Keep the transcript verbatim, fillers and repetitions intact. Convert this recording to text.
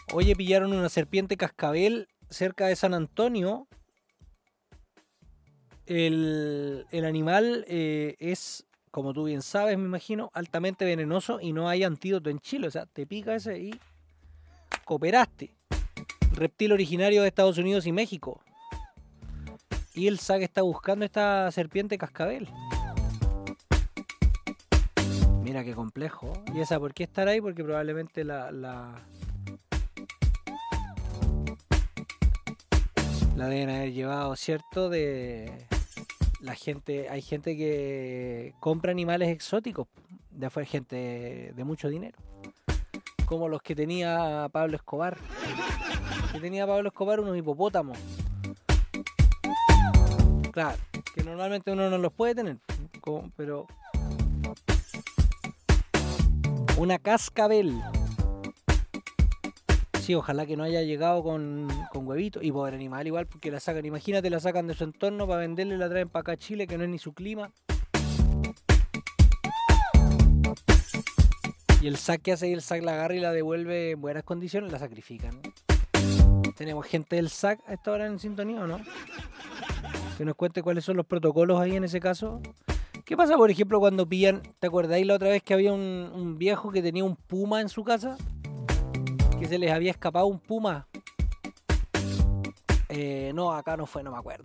Oye, pillaron una serpiente cascabel cerca de San Antonio. El, el animal eh, es, como tú bien sabes, me imagino, altamente venenoso y no hay antídoto en Chile. O sea, te pica ese y cooperaste. Reptil originario de Estados Unidos y México. Y el S A C está buscando esta serpiente cascabel. Mira qué complejo. ¿Y esa por qué estará ahí? Porque probablemente la... la... La deben haber llevado, ¿cierto? De la gente, hay gente que compra animales exóticos, de afuera, gente de mucho dinero, como los que tenía Pablo Escobar. Que tenía Pablo Escobar unos hipopótamos. Claro, que normalmente uno no los puede tener, pero una cascabel. Sí, ojalá que no haya llegado con, con huevitos. Y pobre animal igual, porque la sacan. Imagínate, la sacan de su entorno para venderle y la traen para acá a Chile, que no es ni su clima. Y el S A C que hace, y el S A C la agarra y la devuelve en buenas condiciones, la sacrifican. Tenemos gente del S A C a esta hora en sintonía, ¿o no? Que nos cuente cuáles son los protocolos ahí en ese caso. ¿Qué pasa, por ejemplo, cuando pillan... ¿Te acordáis la otra vez que había un, un viejo que tenía un puma en su casa? Que se les había escapado un puma. Eh, no, acá no fue, no me acuerdo.